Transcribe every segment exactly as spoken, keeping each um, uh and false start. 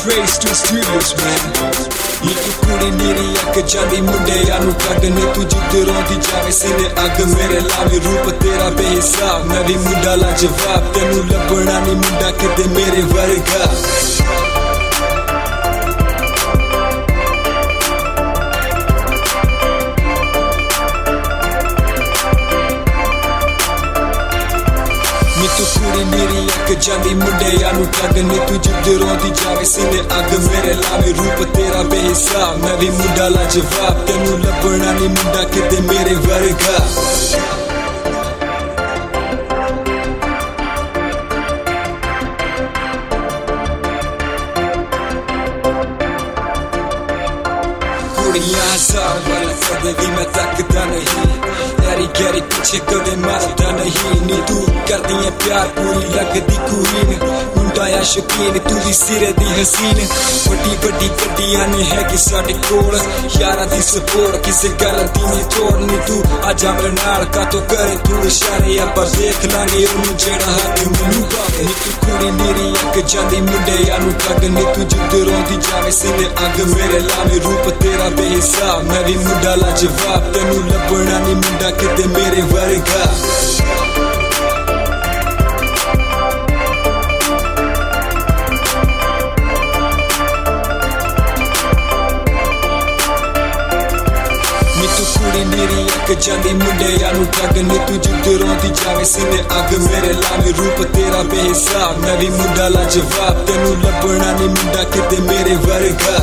Phrase to studios man ये तू कुड़ी नीरी अक जांदी मुंडे यानू ठग ने तू जिद्द रोंदी जावे सीने अग मेरे लावी रूप तेरा बेहिसाब मैं भी मुंडा ला जवाब तेनू लभना नी मुंडा किते मेरे वर्गा तू कुड़ी नीरी अक जांदी मुंडे यानू ठग ने तू जिद्द रोंदी जावे सीने अग मेरे लावी रूप तेरा बेहिसाब मैं भी मुंडा ला जवाब तेनू लभना नी मुंडा किते मेरे वर्गा कुड़ियां हजार वाला कदे भी मैं तकदा नहीं यारी गैरी पीछे कदे मरदा नहीं नी तू करदी है प्यार पूरी लगदी कुईन मुंडा या शौकीन तू भी सिरे दी हसीन बड़ी बड़ी गड्डियां ने है कि साडे कोल यारा दी सपोर्ट किसे गल दी नहीं तोड़नी तू आजा मेरे नाल का तो करे तू इशारे ਆਪਾਂ देख लांगे ਉਹਨੂੰ ਜਿਹੜਾ ਹੱਥ ਮੈਨੂੰ ਪਾਵੇ ਨੀ ਤੂੰ ਕੁੜੀ ਨੀਰੀ ਅੱਕ ਜਾਂਦੀ ਮੁੰਡੇ यानू ठग नी तू जिद्द रोंदी जावे सीने अग मेरे लावे रूप तेरा बेहिसाब मैं भी मुंडा ला जवाब तेनू लभना नी मुंडा किते मेरे वर्गा कुड़ी नीरी अक जांदी मुंडे यानू ठग ने तू जिद्द रोंदी जावे सीने अग मेरे लावे रूप तेरा बेहिसाब मैं भी मुंडा ला जवाब तेनू लभना नी मुंडा किते मेरे वर्गा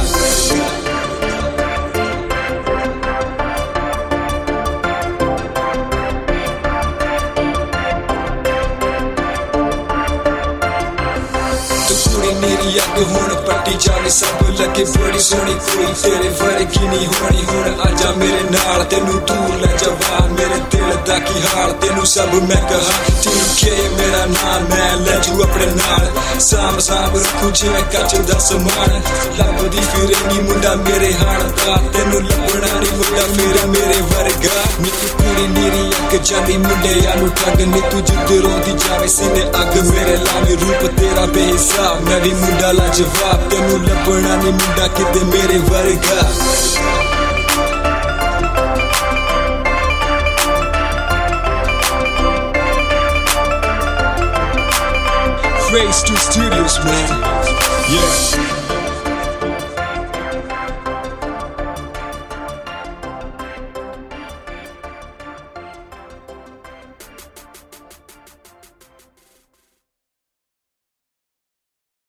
मेरी अग हुण पट्टी जावे सब लगे बड़ी सोहनी कोई तेरे वर्गी नहीं होनी हुण आजा मेरे नाल तेनू दूर ले जावा मेरे दिल दा की हाल तेनू सब मैं कहा ठीक है मेरा नाम मैं ले जू अपने नाल साम साम रखू जिवें कच दा समान लभदी फिरेंगी मुंडा मेरे हाल दा तेनू लभना नहीं मुंडा मेरा मेरे वर्गा नी तू कुड़ी नीरी अक जांदी मुंडे यानू ठग नी तू जिद्द रोंदी जावे सीने अग मेरे लावे रूप तेरा बेहिसाब मैं भी मुंडा ला जवाब तेनू लभना नी मुंडा किते मेरे वर्गा Phrase to studios man yeah